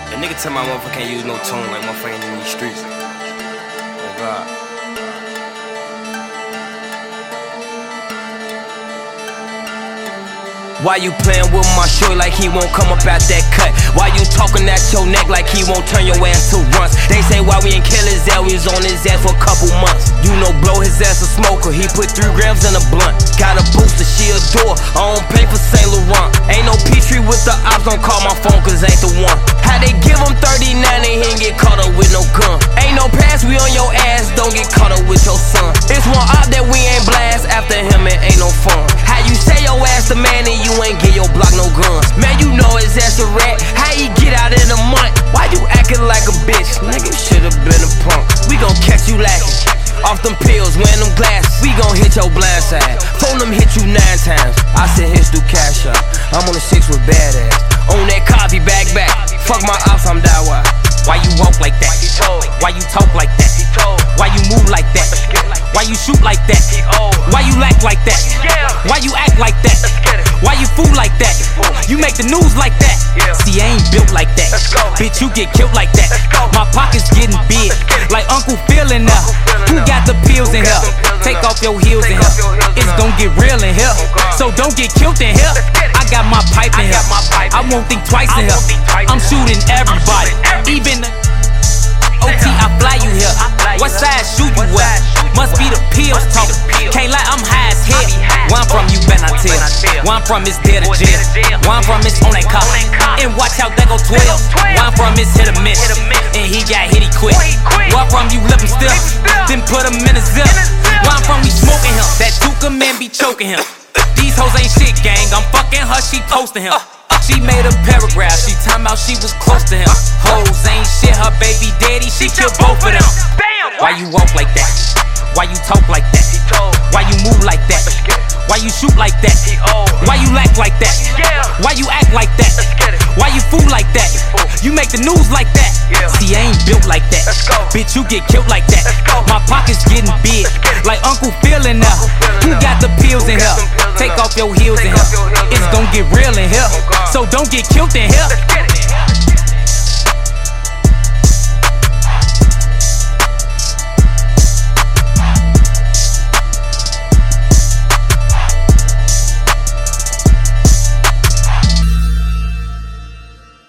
A nigga tell my motherfucker can't use no tone like motherfucker in these streets. Oh God. Why you playin' with my shorty like he won't come up out that cut? Why you talking at your neck like he won't turn your ass to runts? They say why we ain't kill his ass, we was on his ass for a couple months. You know blow his ass a smoker, he put 3 grams in a blunt. Got a booster, she adore, I don't pay for Saint Laurent. Ain't no Petrie with the ops, don't call my phone cause ain't the one. How they give him 39 and he ain't get caught up with no gun. Ain't no pass, we on your ass, don't get caught up with your son. It's one op that we ain't blast, after him it ain't no fun. How you say your ass the man and you ain't get your block no guns? Man, you know his ass a rat, how he get out in a month? Why you acting like a bitch? Nigga should've been a punk. We gon' catch you lacking off them pills, wearing them glasses. We gon' hit your blind side. Phone them hit you 9 times. I send hits through cash up. I'm on the 6 with badass. On that coffee back. Fuck my ops, I'm die why. Why you walk like that? Why you talk like that? Why you move like that? Why you shoot like that? Why you act like that? Why you act like that? Why you fool like that? You make the news like that. See, I ain't built like that. Bitch, you get killed like that. My pockets getting big, like Uncle Phil in there. Who got the pills in here? Take off your heels in here. It's gon' get real in here, so don't get killed in here. I got my pipe in here, I won't think twice in here. I'm shooting everybody, even the OT, I fly you here. What side shoot you with? Must be the pills talking. Can't lie, I'm high as hell. Where I'm from, you better not tell. Where I'm from, it's dead to jail. Where I'm from, it's on that car. And watch out, there go 12. Where I'm from, it's hit or miss. And he got hit, he quit. Where I'm from, you left him still. Then put him in a zip. Where I'm from, we smoking him. That Tuka man be choking him. These hoes ain't shit, gang. I'm fucking her, she posting him. She made a paragraph, she talking about she was close to him. Hoes ain't shit, her baby daddy, she killed both of them. Why you walk like that? Why you talk like that? Why you move like that? Why you shoot like that? Why you act like that? Why you act like that? Why you fool like that? You make the news like that. See, I ain't built like that. Bitch, you get killed like that. My pockets getting big, like Uncle Phil in there. Who got the pills in here? Take off your heels in here. It's gon' get real in here, so don't get killed in here.